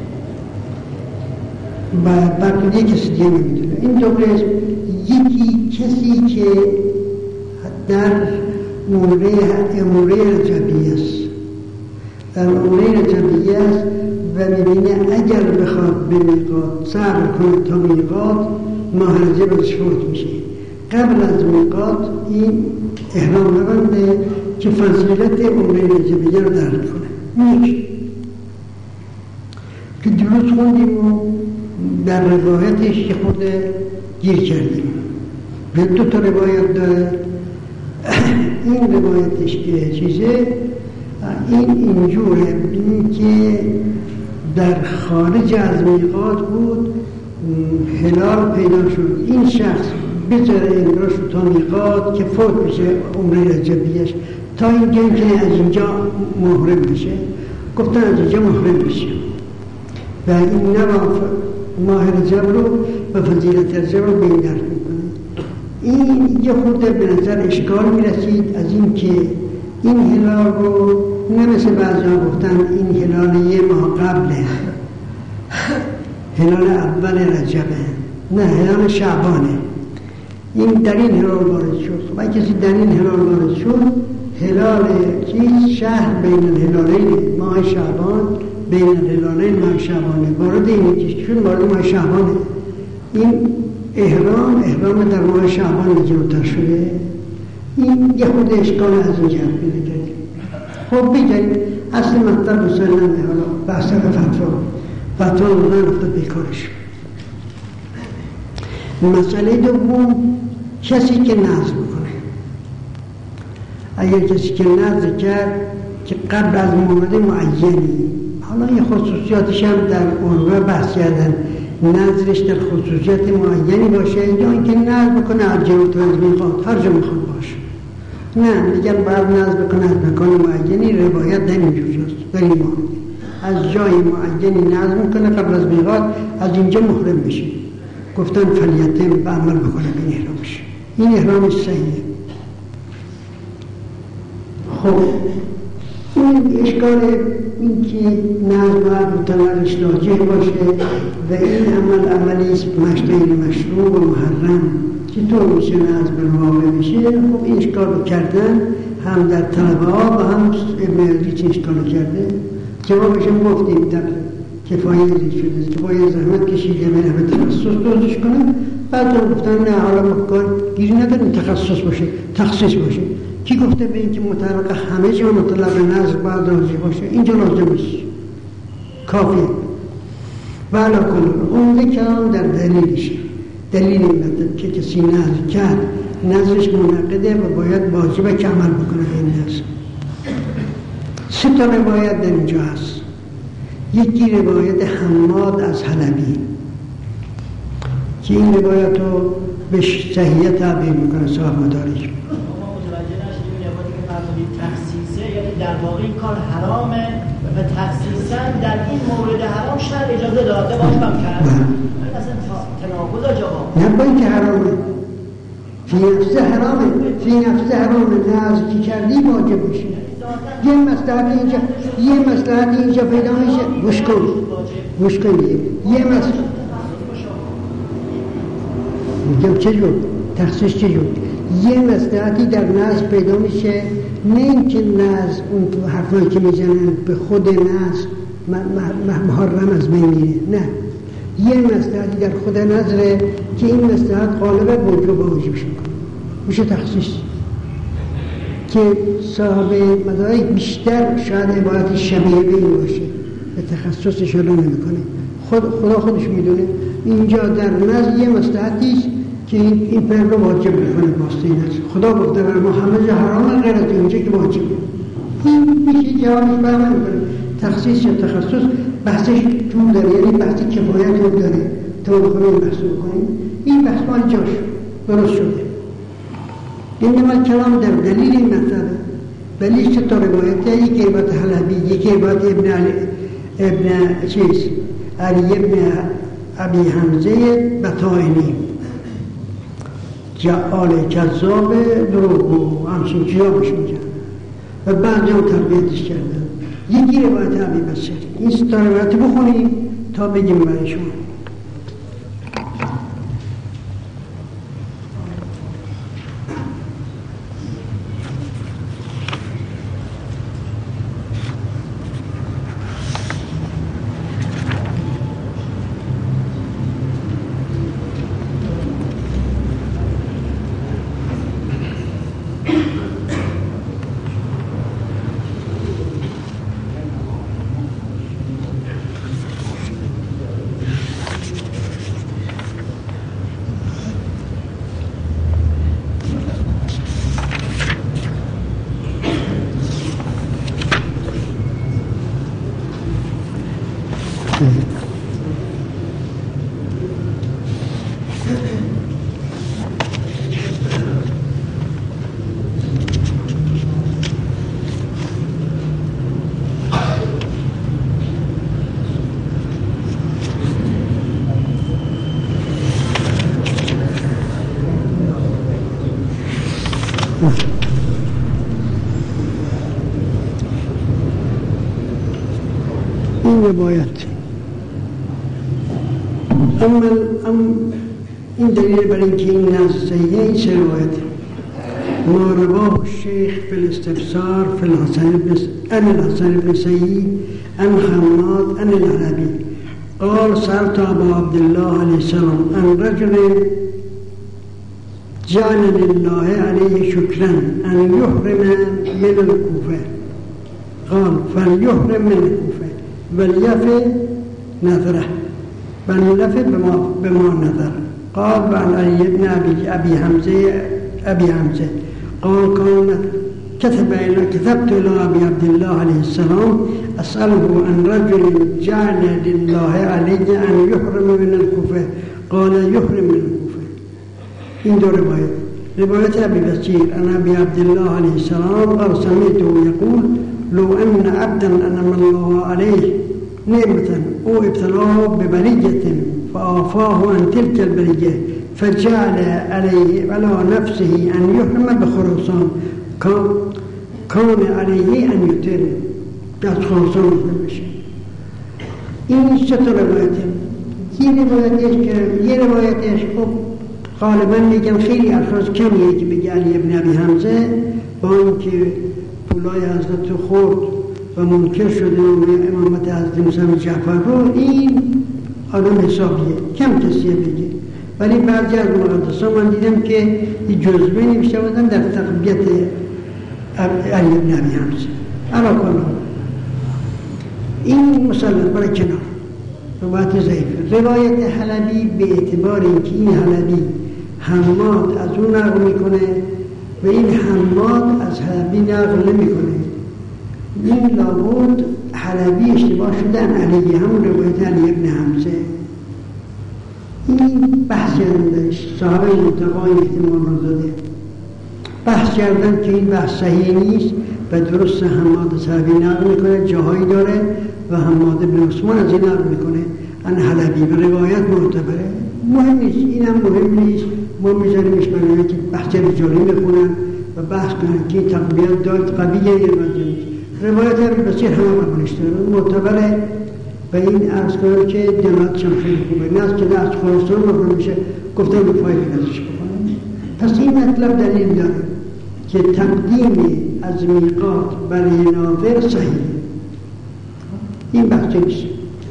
و بر یک کسی دیگه نمیتونه. این دو قسم، یکی کسی که در اموره اموره رجبی است در اموره رجبی است و میبینه اگر بخواد به میقات صبر کنه تا میقات ماه رجب فوت میشه، قبل از میقات این احرام ببنده که فضیلت اموره رجبیه رو درک کنه. یک که درست خوندیم و در روایتش که خود گیر کردیم به دو تا روایت داره. این روایتش که چیزه این اینجوره این که در خارج از میقات بود هلال پیدا شد، این شخص بذاره انگراش تا میقات که فوت بشه عمر رجبیش تا اینکه اینکه از اینجا محرم بشه. گفتن از اینجا محرم بشه و این نبا ماه رجب رو و فضیلت رجب رو بین درک میکنه. این یه خود به نظر اشکال میرسید از این که این هلال رو نه مثل بعضی ها گفتن این هلال یه ماه قبله، هلال اول رجبه، نه هلال شعبانه. این در این هلال وارد شد. و کسی در این هلال وارد شد هلال چیز شهر بین الهلالین ماه شعبان بین الهلالین ماه شعبانه وارد این چیزشون وارد ماه شعبانه. این احرام احرام در ماه شعبان جلوتر شده. این یه خود اشکال از این جهت پیدا کردیم. خب بگذاریم اصل مطلب مسلمه. حالا بحث فتوا فتوا رو افتاد بیکارش. مسئله دوم، کسی که نظر میکنه، اگر کسی که نظر کرد که قبل از مورد معینی، حالا این خصوصیاتش هم در علوم بحث کردن، نظرش در خصوصیات معینی باشه یا اینکه نظر بکنه هر جا میخواد، هر جا میخواد باشه. نه، میگن باید نظر بکنه از مکان معینی، روایت در اینجوریاست، در این مورد از جای معینی نظر میکنه قبل از میقات، از اینجا محرم بشه. گفتن فلیتم به عمل بکنه به این احرامش، این احرامش صحیحه. خب این اشکال این که نظر باید متولش راجع باشه و این عمل عملیست مشتهی مشروع و محرم، چطور میشه نظر بالواقع بشه؟ خب این اشکال رو کردن هم در طلبه ها و هم ابن عزیز اشکال رو کرده. جوابش هم گفتیم در کفایه زید شده که باید زحمت کشیده به همه تخصص دوزش کنه. بعد هم گفتن نه، حالا مکان گیری نداریم تخصص باشه، تخصیص باشه. کی گفته به این که مطابق همه جا مطلب نظر باید راضی باشه؟ اینجا لازم نیست، کافیه. ولی کن اون کلام در دلیلش، دلیل این مطلب که کسی نظر کرد نظرش منعقده و باید واجبه که عمل بکنه به این نظر. سه تا روایت در اینجا هست. یکی روایت حماد از حلبی که این روایت رو به صحیح تعبیر میکنه صاحب مدارج. در واقع این کار حرامه و تخصیصا در این مورد حرام شرع اجازه داده باش کم کرد. اصلا تناقض جواب نه با این که حرامه، فی نفسه حرامه، فی نفسه حرامه، نظر که کردی واجب باشه. یه مصلحت اینجا یه مصلحت اینجا پیدا میشه. گوش کن گوش کن یه مصلحت میگم چجور تخصیص چجور یه مصلحتی در نظر پیدا میشه، نه اینکه نظر اون حرفایی که میزنن به خود نظر محرم از بین میره، نه، یه مصلحتی در خود نظره که این مصلحت غالب وجوب واجب شد، میشه تخصیص. که صاحب مدارک بیشتر شاید عبارت شبیه به این باشه، به تخصص اشاره نمیکنه، خود خدا خودش میدونه. اینجا در نظر یه مصلحتیست که این پر رو واجب میکنه واسطه نظر. خدا گفته بر محمد حرام غیر از اینجا که واجب. این میشه جوابش برمه میکنه. تخصیص یا تخصص بحثش تو داره، یعنی بحث کفایت رو داره. تو بخونه این بحث رو کنیم، این بحث ما جاش درست شده. اینما کلام در دلیل این مطلب. دلیل چطور روایت؟ یکی عبارت حلبی، یکی عبارت ابن علی ابن چیز علی ابن ابی حمزه بطائنی، جعال کذاب دروغگو، همچین چیزا بهش میگن و بعضی هم تربیتش کردن. یکی روایت ابی بصری. این ستا روایت بخونیم تا بگیم برای شما. این روایت اما این دلیل برای اینکه این نزد صحیحه این سه روایت ما رواه الشیخ فی الاستبصار فی الحسن بن ان الحسن بن سعید ان حماد ان العربی قال سألت ابا عبد الله علیه السلام ان رجل جعل لله علیه شکرا ان یحرم من الکوفه قال فلیحرم من الکوفه ولیفه نظره وليلفت بما, بما نظر. قال وعن علي بن أبي, أبي حمزة أبي حمزة قال كان كتب إلى كتبت إلى أبي عبد الله عليه السلام أسأله عن رجل جعل لله علي أن يحرم من الكوفة قال يحرم من الكوفة. إن دو رواية رواية أبي بشير عن أبي عبد الله عليه السلام قال سمعته يقول لو أن عبدا أنعم الله عليه نعمة أو ابتلاه ببلية فأعفاه عن تلك البلية فجعل عليه على نفسه أن يحرم بخراسان كان عليه أن يتر از خراسان محرم بشه. این سه تا روایته. یه روایتش که یه روایتش خب غالبا میگم خیلی افراد کمیه که بگه علی ابن ابی حمزه با اینکه پولای حضرت خورد و منکر شده و امامت حضرت موسی جعفر رو این آدم حسابیه کم کسیه بگه. ولی بعضی از مقدسان من دیدم که این جزوه نوشته بودن در تقویت علی ابن ابی حمزه. علا کنم این مسلط برای کنار روایت ضعیفه. روایت حلبی به اعتبار اینکه این حلبی حماد از اون نقل میکنه و این حماد از حلبی نقل نمیکنه. این لابد حلبی اشتباه شدن علی همون روایت علی ابن حمزه. این بحث کردنش صحابه متقای احتمال رو داده بحث کردن که این بحث صحیح نیست و درست حماد صحابی نقل میکنه جاهایی داره و حماد بن عثمان از این نقل میکنه ان حلبی و روایت معتبره. مهم نیست، این هم مهم نیست. ما میذاریمش برای که بحث رجالی بخونن و بحث کنن که تقویت داد قویه یا مجموعی. روایت هم بسیر همه قبولش داره معتبره و این عرض کنم که دلاتش هم خیلی خوبه. نه از که از خراسان مفهوم میشه گفتم به فایده ازش بکنم. پس این مطلب دلیل داره که تقدیم از میقات برای ناظر صحیح. این بحث نیست.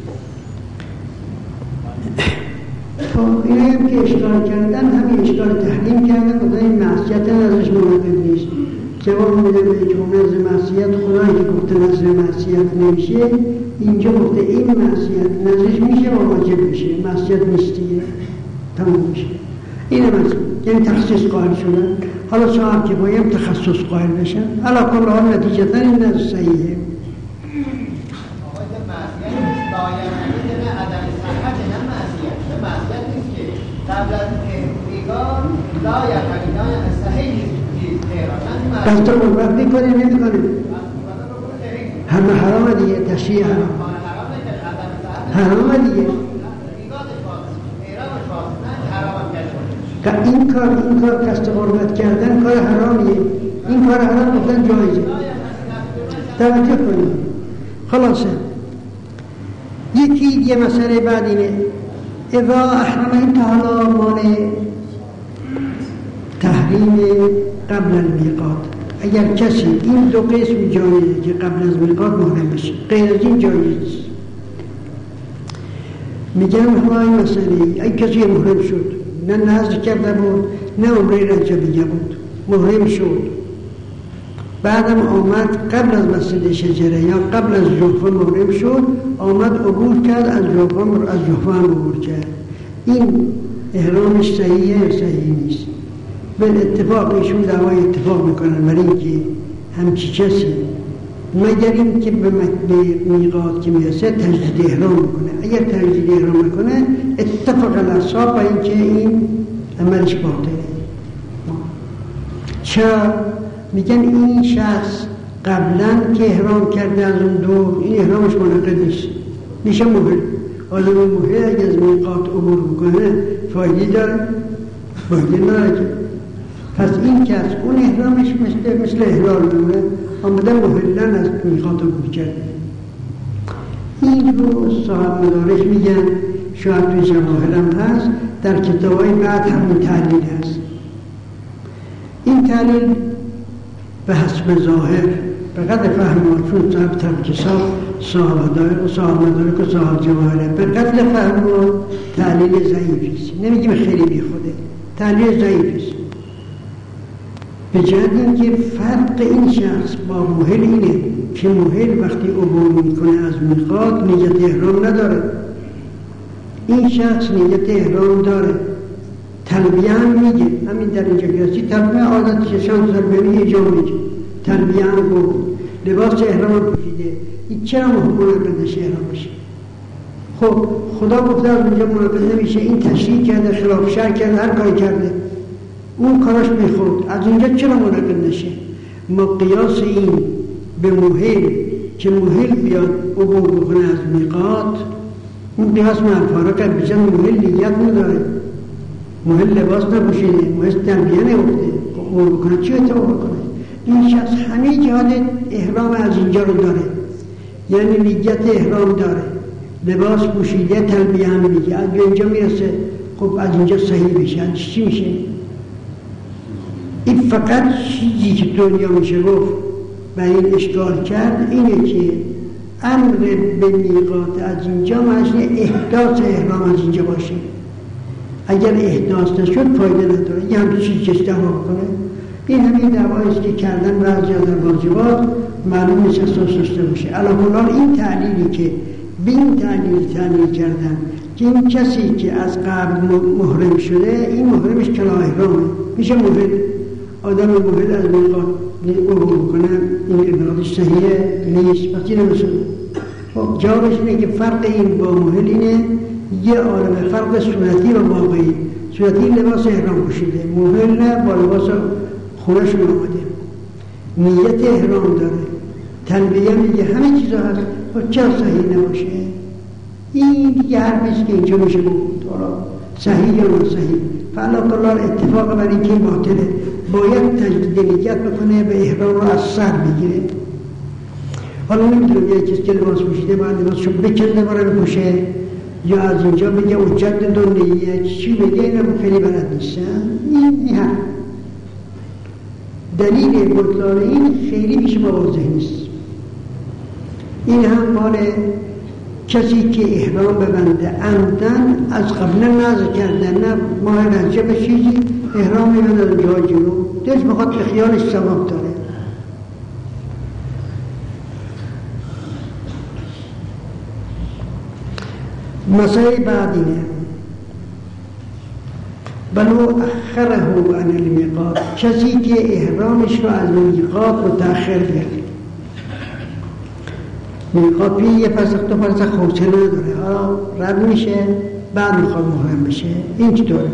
این هم که اشکال کردن همین اشکال تحریم کردن خدا این معصیت ازش مراقب نیست. جواب میده به جمله از معصیت خدایی که گفته نظر معصیت نمیشه اینجا گفته این معصیت نظرش میشه و واجب میشه معصیت نیستیه تمام میشه. این هم از یعنی تخصیص قائل شدن. حالا صاحب که بایم تخصص قائل بشن علا کل حال نتیجتا این نظر صحیحه. قصد مبرد میکنه نمیکنه همه حرام دیگه تشریع حرام حرام دیگه. این کار این کار قصد قربت کردن کار حرامیه. این کار حرام گفتن جایزه توجه کنید. خلاصه یکی یه مسئله بعد اینه اذا احرم این حالا مال تحریم قبل المیقات. اگر کسی این دو قسم جایزه که قبل از میقات محرم بشه غیر از این جایز نیست. میگم های مسئله ای کسی محرم شد نه نذر کرده بود نه عمره رجبیه بود محرم شد بعدم آمد قبل از مسجد شجره یا قبل از جحفه محرم شد آمد عبور کرد از جحفه از جحفه هم عبور کرد. این احرامش صحیحه صحیح نیست. به اتفاق ایشون دعوای اتفاق میکنن برای اینکه همچی کسی مگر این که به میقات که میرسه تجدید احرام میکنه. اگر تجدید احرام میکنه اتفاق الاصحاب با اینکه این عملش باطله. چرا؟ میگن این شخص قبلا که احرام کرده از اون دور این احرامش منعقد نیست میشه مهل. آدم مهل اگر از میقات عبور بکنه فایده داره فایده نداره. پس این که از اون احرامش مثل, مثل احرام میمونه آمده محلن از میقات عبور کرده. این رو صاحب مدارک میگن شاید توی جواهر هم هست در کتابای بعد همین تعلیل هست. این تعلیل به حسب ظاهر به قدر فهم چون صاحب ترکیسا صاحب مدارک و صاحب مدارک و صاحب جواهره به قدر فهم تعلیل ضعیفیست. نمیگیم خیلی بی خوده تعلیل ضعیفیست. به جهت اینکه فرق این شخص با محل اینه که محل وقتی عبور میکنه از میقات نیت احرام نداره، این شخص نیت احرام داره، تلبیه هم میگه. همین در اینجا گرسی تلبیه عادتش شان تلبیه یه جا میگه، تلبیه هم گفت، لباس احرام پوشیده، این چرا منعقد نشه احرام بشه؟ خب خدا گفته از اونجا منعقد نمیشه، این تشریح کرده، خلاف شرع کرده، هر کاری کرده، اون کاراش میخورد، از اینجا چرا منعقد نشه؟ ما قیاس این به محل که محل بیاد عبور بکنه از میقات، اون قیاس منفارقه، بجن محل نیت نداره، محل لباس نپوشیده، محل تلبیه نگفته، عبور بکنه چی اتفاق بکنه؟ این شخص همه جهات احرام از اینجا رو داره، یعنی نیت احرام داره، لباس پوشیده، تلبیه هم میگه، از اینجا میرسه. خب از اینجا صحیح بشه، از چی میشه؟ این فقط چیزی که دنیا میشه گفت و این اشکال کرد اینه که امر به میقات از اینجا معنی احداث احرام از اینجا باشه. اگر احداث نشد فایده نداره، یه همچین چیزی کسی دعوا بکنه. این همین دعواییست که کردن بعضی از واجبات معلوم نیست اساس داشته باشه. علاوه این تعلیلی که به این تعلیل تعلیل کردن که این کسی که از قبل محرم شده، این محرمش کلاه احرامه، میشه محرم. آدم محرم از میقات عبور بکنه، این ابرادش صحیحه نیست، وقتی نمیشه. خب جوابش اینه که فرق این با محرم اینه، یه عالم فرق صورتی و واقعی. صورتی لباس احرام پوشیده، محرم نه، با لباس خونه‌شون آمده، نیت احرام داره، تلبیه میگه، همه چیزا هست. خب چرا صحیح نباشه؟ این دیگه حرفیست که اینجا میشه بود، حالا صحیح یا ناصحیح. فعلا کلار اتفاق بر این که باطله، باید تجدید نیت بکنه، به احرام رو از سر بگیره. حالا نمیتونه یه کسی که لباس پوشیده باید لباسشو بکنده باره بپوشه، یا از اینجا بگه اجد دنیه چی بگه، اینو خیلی بلد نیستن. این این حرف دلیل بطلان این خیلی بیش ما واضح نیست. این هم مال کسی که احرام ببنده عمدن از قبل نظر کردن، نه ماه رجب به چیزی احرام میبنده اونجا جلو، دلش بخواد به خیالش ثواب داره. مسئله بعد اینه بلو اخره عن المیقات، کسی که احرامش رو از میقات متأخر بیاره. میقات پیه یه پسخ دو پسخ خوچه نداره، حالا رد میشه بعد میخواد محرم بشه. این چطوره؟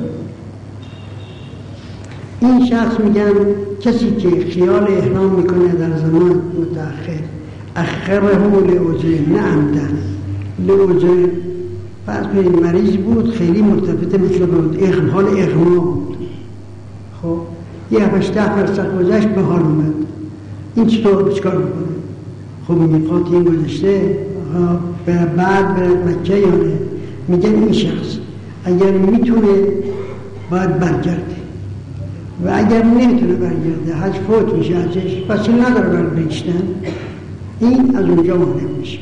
این شخص میگن کسی که خیال احرام میکنه در زمان متأخر، اخره لعذر، نه عمدن، لعذر. فرض کنید مریض بود، خیلی مرتبط مثل بود، اغم، حال اغما بود. خب یه هفته فرسخ گذشت به حال اومد، این چطور چکار بکنه؟ خب میقات این گذشته، بعد به مکه یا نه؟ میگن این شخص اگر میتونه باید برگرده و اگر نمیتونه برگرده، حج فوت میشه ازش، پس نداره برد بگشتن، این از اونجا مانع میشه.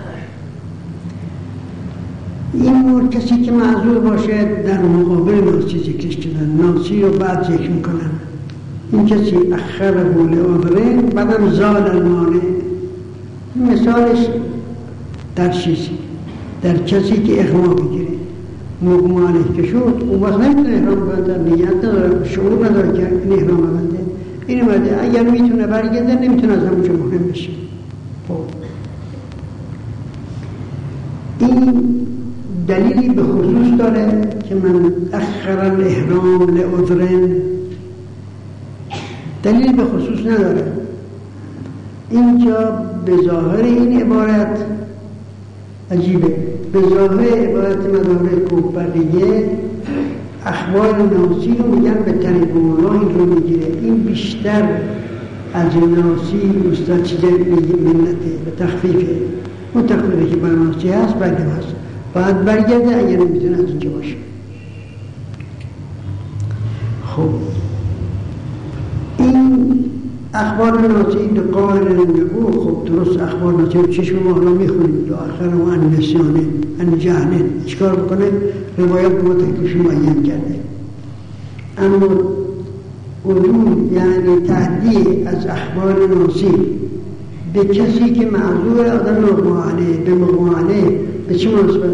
این مور کسی که معذور باشه در مقابل ناسی ذکرش کردن، ناسی رو بعد ذکر میکنن. این کسی اخره لعذر، بعدم زال المانع. مثالش در چیزی، در کسی که اغما بگیره، مغما علیه که شد، اون وقت نمیتونه احرام بنده، نیت نداره، شعور نداره که این احرام بنده. این اومده اگر میتونه برگرده، نمیتونه از همونجا محرم بشه. خب این دلیلی به خصوص داره که من اخر الاحرام لعذر، دلیلی به خصوص نداره. اینجا به ظاهر این عبارت عجیبه، به ظاهر عبارت مدارک و بقیه اخبار ناسی رو میگن به طریق الله این رو میگیره. این بیشتر از ناسی استاد چیز منته به تخفیفه، اون تخفیفه که بر ناسی هست بردم هست، باید برگرده اگر نمیتونه از اینجا باشه. خب این اخبار ناسی به قائل نگو، خب درست اخبار ناسی رو چشم ما حالا میخونیم، دو آخر و ان نسیانه ان جهنه چکار بکنه؟ روایت ما تکلیفی معین کرده. اما عدول یعنی تهدیه از اخبار ناسی به کسی که معذور آدم مغماله به مغماله به چه مناسبت؟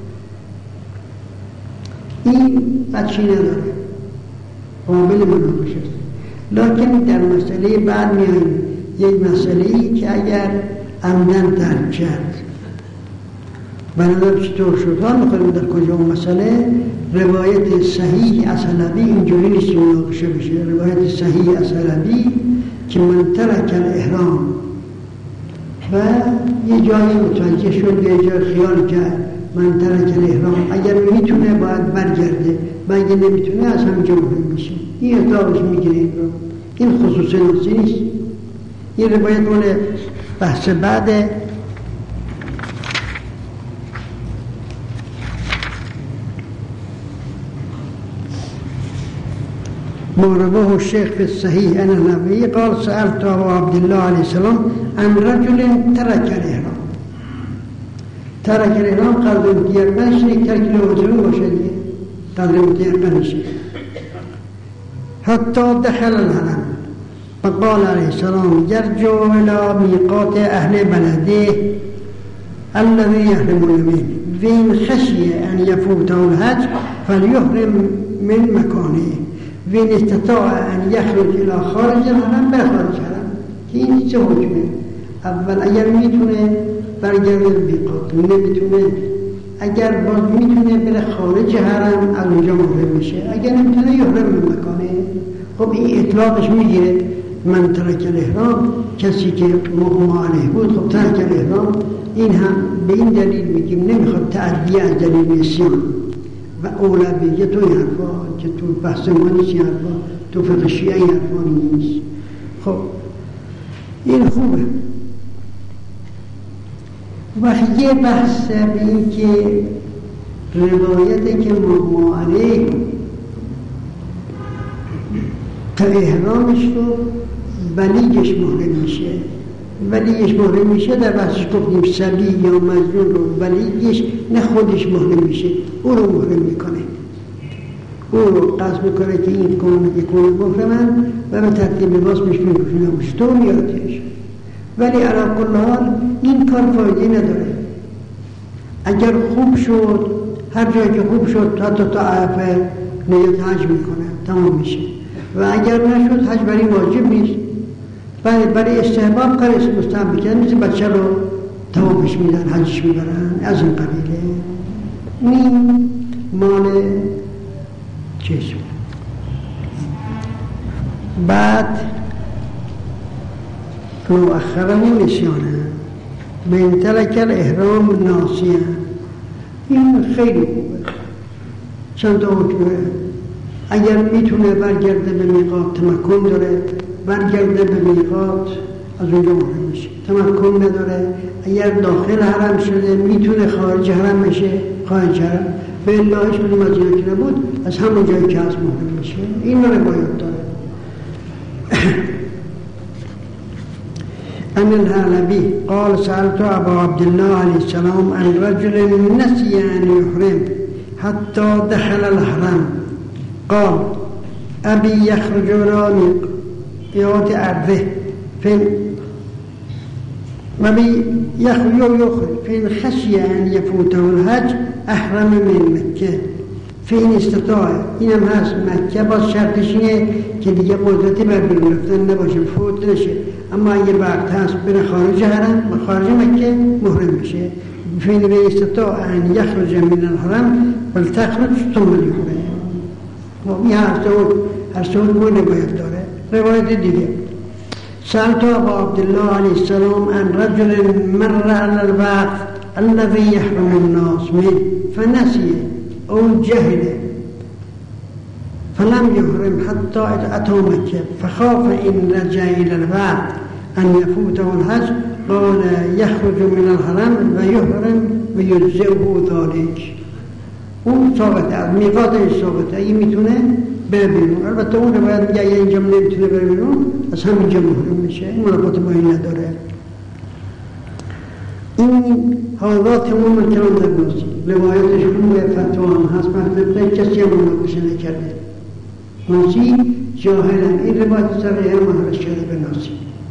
این بچی نداره قابل مناقشه است. لکن در مسئله بعد میاییم یک مسئله ای که اگر عمدن ترک کرد بنابراین چطور شد ها میخوایم در کجا اون مسئله روایت صحیح از حلبی اینجوری نیست که مناقشه بشه. روایت صحیح از حلبی که من ترک الاحرام و یه جایی متوجه شد یه جای خیال کرد من ترک الاحرام اگر میتونه باید برگرده و اگر نمیتونه از همینجا محرم میشه. این اطلاقش میگیره این رو. این خصوص ناسی نیست. این روایت مال بحث بعد ما رواه الشيخ في الصحيح عن النبي قال سألت أبو عبد الله عليه السلام عن رجل ترك الإحرام ترك الإحرام قدر متيقن شيء ترك الوجود وشديد قدر متيقن شيء حتى دخل الحرم فقال عليه السلام يرجع إلى ميقات أهل بلده الذي يحرمون منه وإن خشي أن يفوته الحج فليحرم من مكانه وإن استطاع أن يخرج إلى خارج الحرم بخارج الحرم این چه حکمه؟ اول اگر میتونه برگرده بیقات نمیتونه اگر باز میتونه بره خارج حرم از اونجا محرم میشه اگر نمیتونه یحرم من مکانه. خب این اطلاقش میگیره من ترک الاحرام کسی که مغمى علیه بود خب ترک الاحرام این هم به این دلیل میگیم نمیخواد تعدیه از دلیل نسیان و اولویه تو این حرفا که تو بحث ما نیست این حرفا تو فقه شیعه این حرفا نیست. خب این خوبه. وقتی یه بحث به این که روایتی که مغمى علیه تا احرامش رو ولیش محرم میشه ولیش محرم میشه در بحثش گفتیم سبی یا مجنون رو ولیش نه خودش محرم میشه او رو محرم میکنه او رو قصد میکنه که این کون یکون محرمن و به ترتیب لباس میشون میشون تو میادش ولی علا کل حال این کار فایده نداره. اگر خوب شد هر جایی که خوب شد حتی تا عرفه نیت حج میکنه تمام میشه و اگر نشد حج برای واجب نیست برای برای استحباب کار است مستحب میکنن مثل بچه رو توابش میدن حجش میبرن از این قبیله. این مال چیز بعد مؤخره نسیانه من ترک الاحرام ناسیه این خیلی خوبه. چند تا حکمه اگر میتونه برگرده به میقات تمکن داره برگرده به میقات از اونجا محرم میشه. تمکن نداره اگر داخل حرم شده میتونه خارج حرم میشه خارج حرم به اللهش کنیم از جایی که نبود از همون جایی که از محرم میشه. این رو باید داره. عن الهالبي قال سألت أبا عبد الله عليه السلام عن رجل نسي أن يحرم حتى دخل الحرم قال أبي يخرج رامي يوت أرضه فين أبي يخرج يخرج فإن خشي أن يفوته الحج أحرم من مكة فإن استطاع اینم هست مکه باز شرطش اینه که دیگه قدرتی بر بیرون رفتن نباشه فوت نشه اما اگه وقت هست بره خارج حرم خارج مکه محرم میشه. فإن استطاع أن يخرج من الحرم فلتخرج ثم يحرم. این هر سود هر سود مو روایت داره. روایت دیگه سألت أبا عبد الله عليه السلام عن رجل مر على الوقت الذي يحرم الناس منه فنسي أو جهل فلم يحرم حتى أتى مكة فخاف إن رجع إلى الوقت أن يفوته الحج قال يخرج من الحرم ويحرم ويجزئه ذلك. اون ثابته از میقاتش ثابته اگه میتونه بره بیرون. البته اون رو باید میگه اگه اینجا نمیتونه بره بیرون از همینجا محرم میشه. این منافات با این نداره. این حالات تمام کلام در ناسی روایتش خوبه فتوا هم هست مطلب کسی هم مناقشه نکرده. ناسی جاهلن. این روایت صحیحه محرش کرده به ناسی.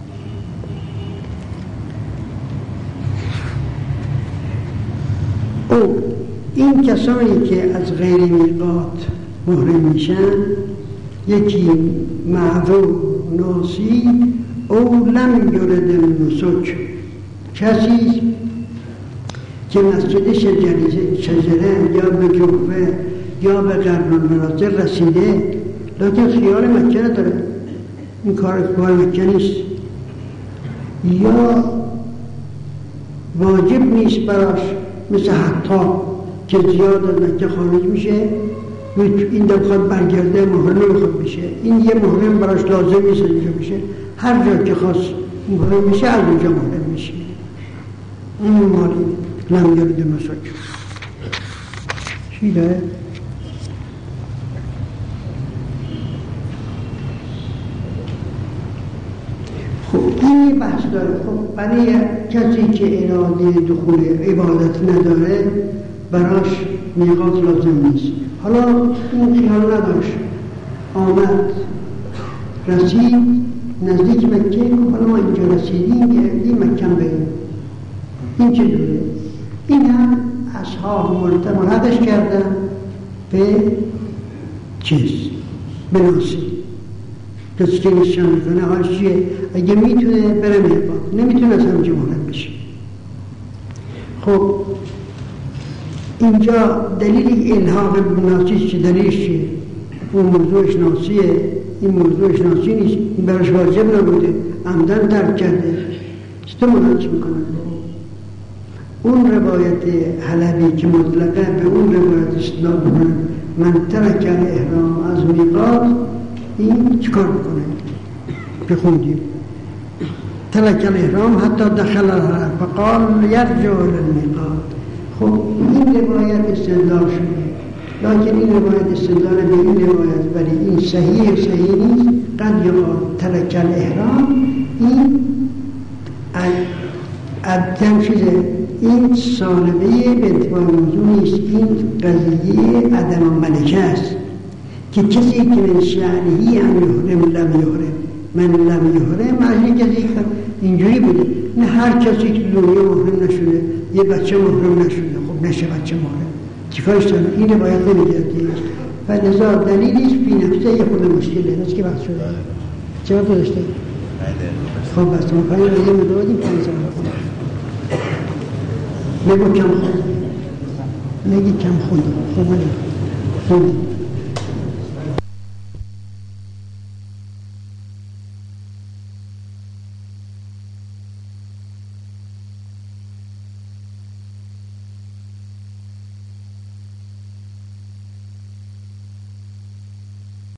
او این کسانی که از غیر میقات محرم میشن، یکی معذور ناسی او لم یرد النسک، کسی که مسجد شجره یا به جوفه یا به قرن المنازل رسیده لیکن خیال مکه نداره، این کار کار مکه نیست، یا واجب نیست براش مثل حتی که زیاد از مکه خارج میشه این دم خواهد برگرده محرم نمیخواد بشه، این یه محرم براش لازم نیست اینجا بشه، هر جا که خواست محرم میشه از اونجا محرم میشه. این مالی لم یرد النسک چی داره؟ خب این بحث داره. خب برای کسی که اراده دخول عبادت نداره براش میقات لازم نیست. حالا اون خیال نداشت، آمد رسید نزدیک مکه، حالا ما اینجا رسیدیم گردیم مکه بریم، این چه دوره؟ این هم اصحاب ملحقش کردن به چیز به ناسی. کسی که نشان میکنه حالش چیه؟ اگه میتونه بره میقات، نمیتونه از همجا محرم بشه. خب اینجا دلیل الحاق ناسی چه دلیلش چیه؟ اون موضوعش ناسیه، این موضوعش ناسی نیست، این براش واجب نبوده، عمدن ترک کرده، چطور منحج میکنه؟ اون روایت حلبی که مطلقه به اون روایت استدلال بکنه من ترک الاحرام از میقات، این چیکار بکنه؟ بخوندیم ترک الاحرام حتی دخل الحرم فقال یرجع للمیقات. خب این روایت استدلال شده، لکن این روایت استدلال به این روایت ولی این صحیح صحیح نیست. قد یقال ترک الاحرام، این عدم شده، این سالبه به اتباع موضوع نیست، این قضیه عدم ملکه است که کسی که من شعنهی هم یحرم لم یحرم، من لم یحرم معنی کسی اینجوری بوده، نه هر کسی که دنیا محرم نشده یه بچه محرم نشده خب نشه بچه محرم، چیکارش دارم؟ این باید نمیگردی و لذا دلیلیش بی نفسه یه خود مشکله. از که بحث شده چه وقت داشته؟ خب بس ما پایین رو یه مدادیم پنج سال نگو کم خود نگی کم خود خوبه خوبه